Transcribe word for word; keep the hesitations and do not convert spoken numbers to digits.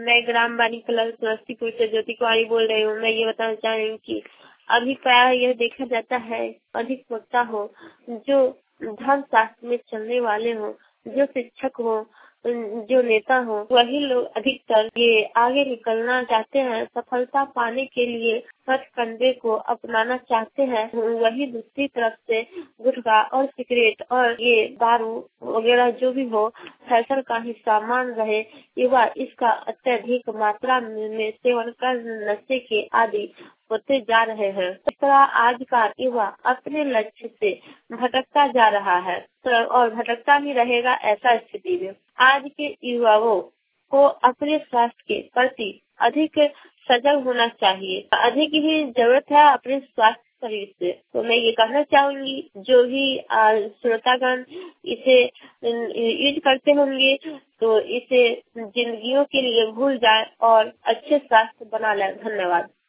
मैं ग्राम वाणी कलर समस्तीपुर से ज्योति कुमारी बोल रही हूँ। मैं ये बताना चाह रही हूँ कि अभी प्राय यह देखा जाता है अधिक वक्ता हो जो धर्म शास्त्र में चलने वाले हो, जो शिक्षक हो, जो नेता हो, वही लोग अधिकतर ये आगे निकलना चाहते हैं, सफलता पाने के लिए हठ कंधे को अपनाना चाहते हैं। वही दूसरी तरफ से गुटखा और सिगरेट और ये दारू वगैरह जो भी हो फैशन का हिस्सा मान रहे युवा इसका अत्यधिक मात्रा में सेवन कर नशे के आदि होते जा रहे हैं। इस तरह आज का युवा अपने लक्ष्य से भटकता जा रहा है और भटकता ही रहेगा। ऐसा स्थिति में आज के युवाओं को अपने स्वास्थ्य के प्रति अधिक सजग होना चाहिए। अधिक ही जरूरत है अपने स्वास्थ्य शरीर से। तो मैं ये कहना चाहूंगी जो भी श्रोतागण इसे यूज करते होंगे तो इसे जिंदगियों के लिए भूल जाए और अच्छे स्वास्थ्य बना लें। धन्यवाद।